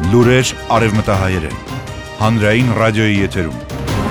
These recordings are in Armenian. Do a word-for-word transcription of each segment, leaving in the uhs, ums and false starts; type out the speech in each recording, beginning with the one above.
Լուրեր արևմտահայերեն, հանրային ռադիոյի եթերում։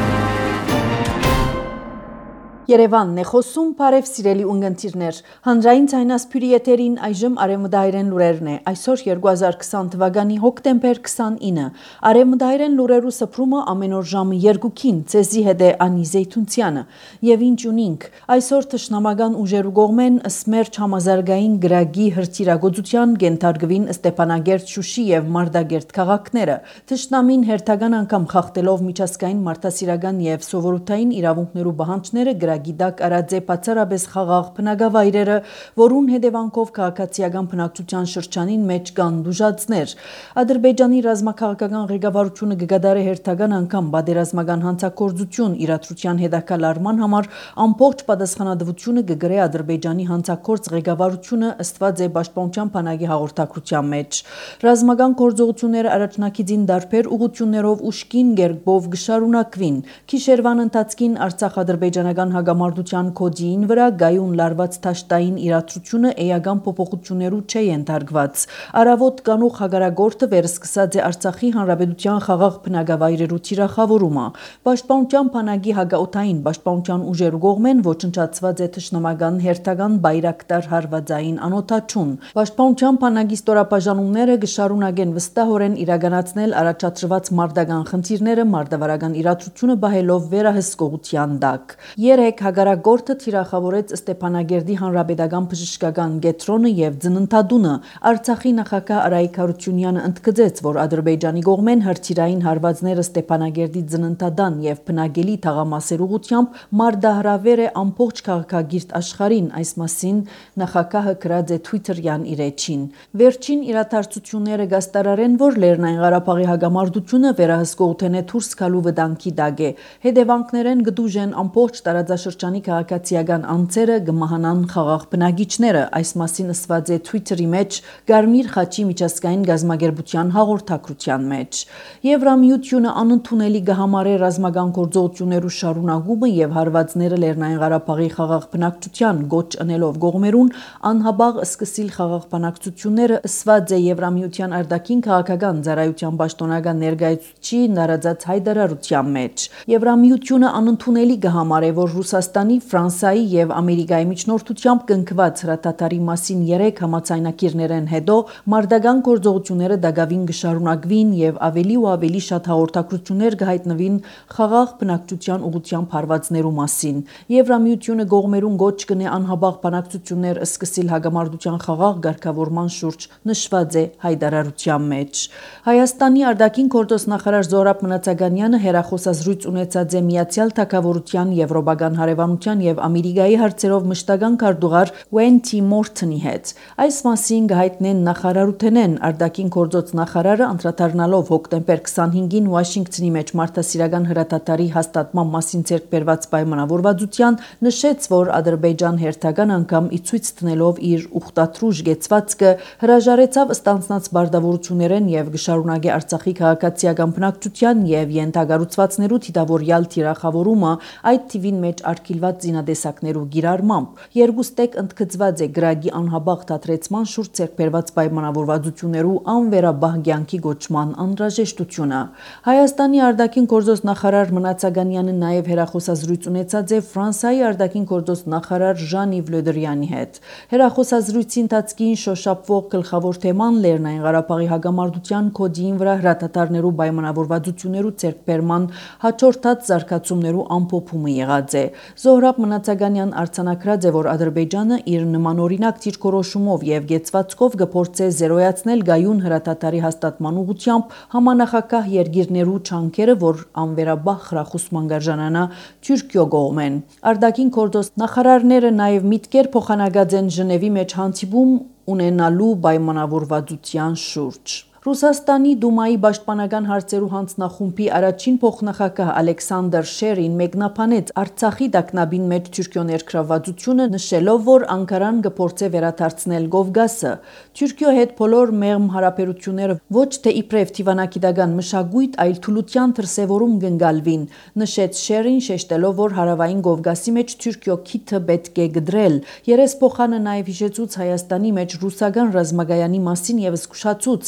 Երևանն է խոսում, բարև սիրելի ունգընտիրներ, հանրային ցայնասփյուրի եթերին այժմ արևմտահայերեն լուրերն է, այսօր երկու հազար քսան թվականի հոկտեմբեր քսանինը, արևմտահայերեն լուրերու սփռումը ամեն օր ժամը երկուքին, ցեզի հետ է Անի Զեյթունցյանը, եւ ինչ ունինք, այսօր թշնամական ուժերու կողմեն սմերջ համազարգային գրագի հրթիռագործության գենթարկվին Ստեփանագերտ, Շուշի եւ Մարտակերտ քաղաքները, թշնամին հերթական անգամ խախտելով միջազգային մարդասիրական եւ սովորութային իրավունքներու պահանջները գիտակ արած է բացառապես խաղաղ բնակավայրերը, որուն հետևանքով քաղաքացիական բնակչության շրջանին մեջ կան դժուժածներ։ Ադրբեջանի ռազմաքաղաքական ղեկավարությունը կգադարի հերթական անգամ պատերազմական հանցագործություն իրադրության հետաքալարման համար ամբողջ պատասխանատվությունը կգրե Ադրբեջանի հանցագործ ղեկավարությունը ըստված է Պաշտպանության բանակի հաղորդագրության մեջ։ Ռազմական գործողությունները առաջնակիցին դարբեր ուղղություններով ուշքին կերպով կշարունակվին։ Գիշերվան ընթացքին Արցախ-ադրբեջանական հագամարտության կոդիին վրա գայուն լարված թաշտային իրադրությունը էական փոփոխություններու չէ ենթարկված։ Արավոտ կանուխ հագարագործը վերսկսած է Արցախի հանրապետության խաղաղ բնակավայրերու թիրախավորումը։ Պաշտպանության բանակի հագաօթային պաշտպանության ուժերու կողմեն ոչնչացված է թշնամական հերթական բայրակտար հարվածային անօթաչուն։ Պաշտպանության բանակի ստորաբաժանումները կշարունակեն վստահորեն իրականացնել առաջադրված մարտական խնդիրները մարտավարական իրադրությունը բահելով վերահսկողության տակ։ Երեք հագարագործը թիրախավորեց Ստեփանագերտի հանրապետական բժշկական կենտրոնը եւ ծննդատունը։ Արցախի նախագահ Արայիկ Հարությունյանը ընդգծեց, որ Ադրբեջանի կողմեն հրթիռային հարվածները Ստեփանագերտի ծննդատան եւ բնակելի թաղամասեր ուղղությամբ մարտահրավեր է ամբողջ քաղաքագիրտ աշխարհին, այս մասին նախագահը գրած է Twitter-յան իր էջին։ Վերջին իրադարձությունները գաստարարեն, որ Լեռնային Ղարաբաղի հագամարտությունը վերահսկողութեն է դուրս գալու վտանգի տակ է։ Հետևանքներեն գդուժեն ամբողջ տարածաշրջանի քաղաքացիական անձերը կմահանան խաղաղ բնակիչները, այս մասին ասված է Twitter-ի մեջ Գարմիր խաչի միջազգային գազագերբության հաղորդագրության մեջ։ Եվրամիությունը անընդունելի կհամարի ռազմական գործողություններու շարունակումը եւ հարվածները Լեռնային Ղարաբաղի խաղաղ բնակչության գոչ ընելով կողմերուն անհաբաղ սկսիլ խաղաղ բնակչությունները ասված է Եվրամիության արտաքին քաղաքական ծառայության պաշտոնական ներկայացուցիչի նարածած հայտարարության մեջ։ Եվրամիությունը անընդունելի կհամարի, որ Ռուսաստանի, Ֆրանսիայի եւ Ամերիկայի միջնորդությամբ կնքված հրատատարի մասին երեք համաձայնագիրներեն հետո մարտական գործողությունները դակավին կշարունակվին եւ ավելի ու ավելի շատ հաղորդակցություններ կհայտնվին խաղաղ բնակչության ուղղությամբ հարվածներու մասին։ Եվրամիությունը կողմերուն գոչ կնե անհաբաղ բանակցություններ սկսիլ հագամարտության խաղաղ ղեկավարման շուրջ նշված է հայտարարության մեջ։ Հայաստանի արտաքին գործոստ նախարար Զոհրաբ Մնացականյանը հերախոսազրույց ունեցած է Միացյալ Թագավորության Եվրոպական հարևանության եւ Ամերիկայի հարցերով մշտական քարտուղար Ուեն Թի Մորթոնի հետ։ Այս մասին կհայտնեն նախարարութենեն արտաքին գործոց նախարարը անդրադառնալով հոկտեմբեր քսանհինգին Վաշինգտոնի մեջ մարդասիրական հրատատարի հաստատման մասին ձեռքբերված պայմանավորվածության նշեց, որ Ադրբեջան հերթական անգամ ի ցույց տնելով իր ուխտատրուժ գեցվածքը հրաժարեցավ ստանձնած բարդավորություններեն եւ կշարունակի Արցախի քաղաքացիական բնակչության եւ յենթագառուցվածքներու թիդավորյալ թիրախավորումը այդ թիվին մեջ արգելված զինադեսակներու գիրառմամբ։ Երկուստեք ընդգծված է գրագի անհաբաղ դադրեցման շուրջ ձեռքբերված պայմանավորվածություններու անվերաբահ կյանքի գոչման անհրաժեշտությունը։ Հայաստանի արտաքին գործոս նախարար Մնացականյանը նաև հերախոսազրույց ունեցած է Ֆրանսիայի արտաքին գործոս նախարար Ժան-Իվ Լը Դրյանի հետ։ Հերախոսազրույցի ընթացքին շոշափվող գլխավոր թեման Լեռնային Ղարաբաղի հագամարտության կոդիին վրա հրատատարներու պայմանավորվածություններու ձեռքբերման հաջորդած զարգացումներու ամփոփումը եղած է։ Զոհրաբ Մնացականյան արձանագրած է, որ Ադրբեջանը իր նմանօրինակ դիրքորոշումով եւ գեցվածքով կփորձե զերոյացնել գայուն հրատատարի հաստատման ուղղությամբ համանախագահ երկիրներու չանքերը, որ անվերաբահ խրախուսման գարժանանա Թուրքիո կողմեն։ Արտաքին գործոս նախարարները նաեւ միտքեր փոխանակած են Ժնևի մեջ հանդիպում ունենալու պայմանավորվածության շուրջ։ Ռուսաստանի Դումայի պաշտպանական հարցերու հանձնախումբի առաջին փոխնախագահ Ալեքսանդր Շերին մեկնաբանեց Արցախի տագնապին մեջ Թուրքիո ներգրավվածությունը, նշելով, որ Անկարան կփորձե վերադարձնել Կովկասը։ Թուրքիո հետ բոլոր մեղմ հարաբերությունները ոչ թե իբրև դիվանագիտական մշակույթ, այլ թուլության դրսևորում կընկալվին, նշեց Շերին, շեշտելով, որ հարավային Կովկասի մեջ Թուրքիո քիթը պետք է գդրել։ Երեսփոխանը նաև հիշեցուց Հայաստանի մեջ ռուսական ռազմագայանի մասին եւ զգուշացուց, որ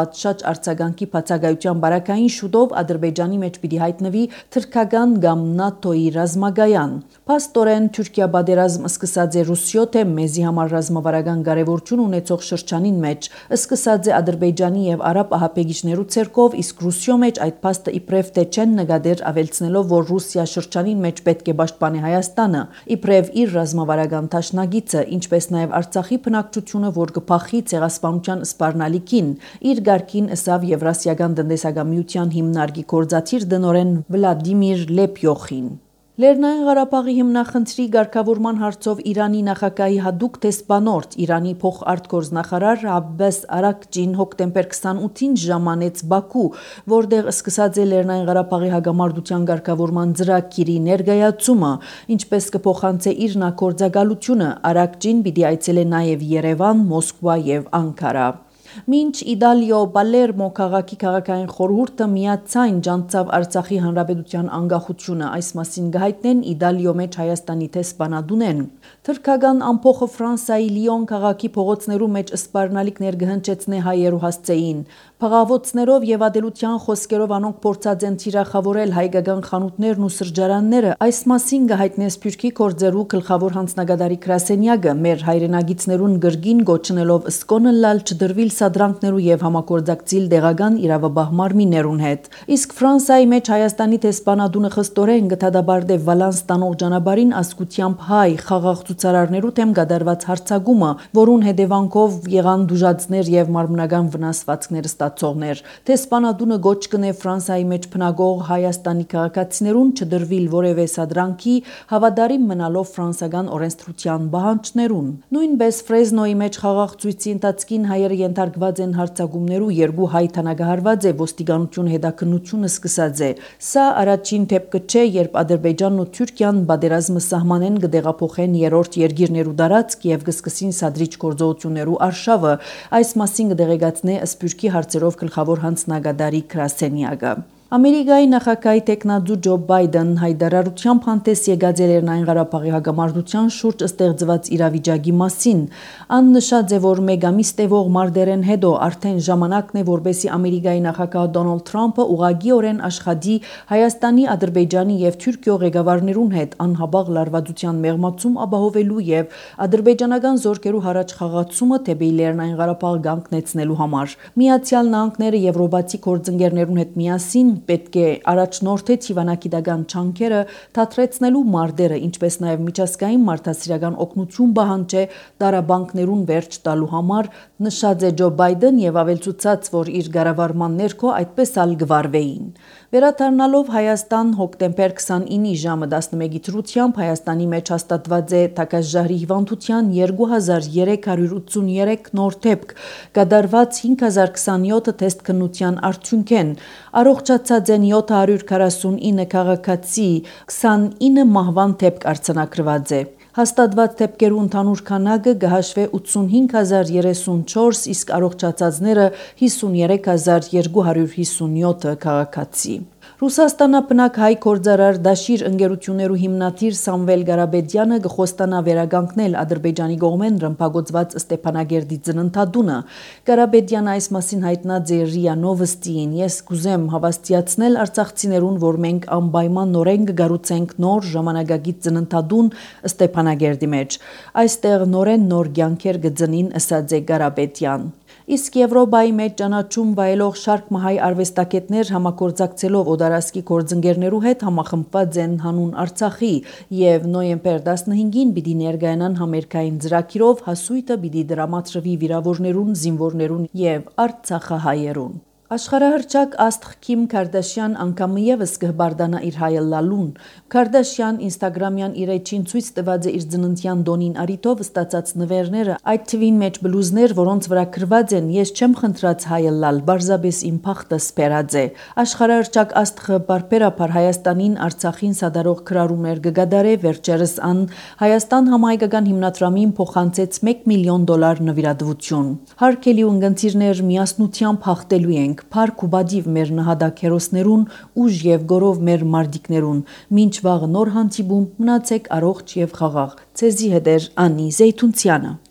պատշաճ արձագանքի բացակայության բարակային շուտով Ադրբեջանի մեջ պիտի հայտնվի թրքական կամ նատոյի ռազմագայան։ Փաստորեն Թուրքիա պատերազմ սկսած է Ռուսիո թե մեզի համար ռազմավարական կարևորություն ունեցող շրջանին մեջ, սկսած է Ադրբեջանի եւ արաբ ահաբեկիչներու ցերկով, իսկ Ռուսիո մեջ այդ փաստը իբրև թե չեն նկատեր, ավելցնելով, որ Ռուսիա շրջանին մեջ պետք է պաշտպանի Հայաստանը, իբրև իր ռազմավարական դաշնակիցը, ինչպես նաեւ Արցախի բնակչությունը, որ կփախի ցեղասպանության սպառնալիքին, իր ղարքին ըսավ Եվրասիական տնտեսական միության հիմնարկի գործադիր դնորեն Վլադիմիր Լեպյոխին։ Լեռնային Ղարաբաղի հիմնախնդրի ղեկավարման հարցով Իրանի նախագահի հատուկ դեսպանորդ Իրանի փոխարտգործնախարար Աբբաս Արաքջին հոկտեմբեր քսանութին ժամանեց Բաքու, որտեղ սկսած է Լեռնային Ղարաբաղի հագամարտության ղեկավարման ծրագիրի ներկայացումը, ինչպես կփոխանցե իր նախագործակալությունը, Արաքջին պիտի այցելե նաև Երևան, Մոսկվա եւ Անկարա։ Մինչ Իդալիո Պալերմո քաղաքի քաղաքային խորհուրդը միացայն ջանցավ Արցախի հանրապետության անկախությունը, այս մասին գահիտնեն Իդալիո մեջ Հայաստանի դեսպանատունեն։ Թուրքական ամփոխը Ֆրանսայի Լիոն քաղաքի փողոցներու մեջ սպառնալիքներ կհնչեցնե հայերու հասցեին։ Փղավոցներով եւ ադելության խոսքերով անոնք փորձած են թիրախավորել հայկական խանութներն ու սրճարանները։ Այս մասին գահիտնե Սփյուռքի գործերու գլխավոր հանձնագետարի Գրասենյակը մեր հայրենագիցներուն գրգին գոչնելով սկոնը լալ չդրվիլ սադրանքներու եւ համագործակցիլ դեղական իրավաբահ մարմիններուն հետ։ Իսկ Ֆրանսիայի մեջ Հայաստանի դեսպանատունը խստորեն գտադաբարդե Վալանս տանող ճանապարհին ասկությամբ հայ խաղաղ ցուցարարներու թեմ գդարված հարցագումը, որուն հետևանքով եղան դուժածներ եւ մարմնական վնասվածքներ ստացողներ։ Դեսպանատունը գոչ կնե Ֆրանսիայի մեջ բնակող Հայաստանի քաղաքացիներուն չդրվիլ որևէ սադրանքի, հավատարիմ մնալով ֆրանսական օրենսդրության պահանջներուն։ Նույնպես Ֆրեզնոյի մեջ խաղաղ ցույցի ընթացքին հայերը ենթարկված են հարցագումներու, երկու հայ թանագահարված է, ոստիկանությունը հետաքննությունը սկսած է։ Սա առաջին դեպքը չէ, երբ Ադրբեջանն ու Թուրքիան պատերազմը սահմանեն կդեղափոխեն երրորդ երկիրներու դարածք եւ կսկսին սադրիչ գործողություններու արշավը։ Այս մասին կդեղեկացնե Սփյուռքի հարցերով գլխավոր հանձնագետարի Գրասենյակը։ Ամերիկայի նախագահի տեխնադու Ջո Բայդեն հայտարարությամբ հանդես եկած է Լեռնային Ղարաբաղի հակամարտության շուրջ ստեղծված իրավիճակի մասին։ Ան նշած է, որ մեկ ամիս տևող մարտերեն հետո արդեն ժամանակն է, որպեսզի Ամերիկայի նախագահ Դոնալդ Թրամփը ուղղակիորեն աշխատի Հայաստանի, Ադրբեջանի եւ Թուրքիո ղեկավարներուն հետ անհաբաղ լարվածության մեղմացում ապահովելու եւ ադրբեջանական զորքերու հարաճ խաղացումը թեպի Լեռնային Ղարաբաղ կանգնեցնելու համար։ Միացյալ Նահանգները եվրոպացի գործընկերներուն հետ միասին պետք է առաջնորդե ցիվանագիտական չանքերը թատրեցնելու մարտերը, ինչպես նաև միջազգային մարդասիրական օգնություն պահանջե դարաբանկներուն վերջ տալու համար, նշած է Ջո Բայդեն եւ ավելցուցած, որ իր ղեկավարման ներքո այդպես ալ գվարվեին։ Վերադառնալով Հայաստան հոկտեմբեր քսանինի ժամը տասնմեկի դրությամբ Հայաստանի մեջ հաստատված է Թակազժահրի հիվանդության երկու հազար երեք հարյուր ութսուներեք նոր դեպք, կատարված հինգ հազար քսանյոթ թեստ քննության արդյունքեն, առողջացած են յոթ հարյուր քառասունինը քաղաքացի, քսանինը մահվան դեպք արձանագրված է։ Հաստատված դեպքերու ընդհանուր քանակը կհաշվե ութսունհինգ հազար երեսունչորս, իսկ առողջացածները հիսուներեք հազար երկու հարյուր հիսունյոթ քաղաքացի։ Ռուսաստանաբնակ հայ գործարար դաշիր ընկերություններու հիմնադիր Սամվել Գարաբեդյանը կխոստանա վերագանքնել Ադրբեջանի կողմեն ռմբակոծված Ստեփանագերդի ծննդատունը։ Գարաբեդյանը այս մասին հայտնած է ՌԻԱ Նովոստիին։ Ես կուզեմ հավաստիացնել արցախցիներուն, որ մենք անպայմանորեն կգառուցենք նոր ժամանակակից ծննդատուն Ստեփանագերդի մեջ։ Այստեղ նորեն նոր կյանքեր կծնին, ըսած է Գարաբեդյան։ Իսկ Եվրոպայի մեջ ճանաչում վայելող շարք մահայ արվեստագետներ համագործակցելով օդարասկի գործընկերներու հետ համախմբված են հանուն Արցախի եւ նոյեմբեր տասնհինգին պիտի ներկայանան համերգային ծրագիրով, հասույթը պիտի դրամատրվի վիրավորներուն, զինվորներուն եւ արցախահայերուն։ Աշխարհահռչակ աստղ Քիմ Քարդաշյան անգամ եւս կհբարդանա իր հայելալուն։ Քարդաշյան ինստագրամյան իր էջին ցույց տված է իր ծննդյան դոնին արիտով ստացած նվերները, այդ թվին մեջ բլուզներ, որոնց վրա գրված են «Ես չեմ խնդրած հայելալ, բարձաբես իմ փախտը սպերած է»։ Աշխարհահռչակ աստղը բարբերաբար Հայաստանին, Արցախին սադարող քրարումներ կգադարե, վերջերս ան Հայաստան համահայկական հիմնադրամին փոխանցեց մեկ միլիոն դոլար նվիրատվություն։ Հարգելի ունկնդիրներ, միասնությամբ հաղթելու ենք, փառք ու բադիվ մեր նահատակ հերոսներուն, ուժ եւ գորով մեր մարտիկներուն։ Մինչ վաղը նոր հանդիպում, մնացեք առողջ եւ խաղաղ։ Ցեզի հետ է Անի Զեյթունցյանը։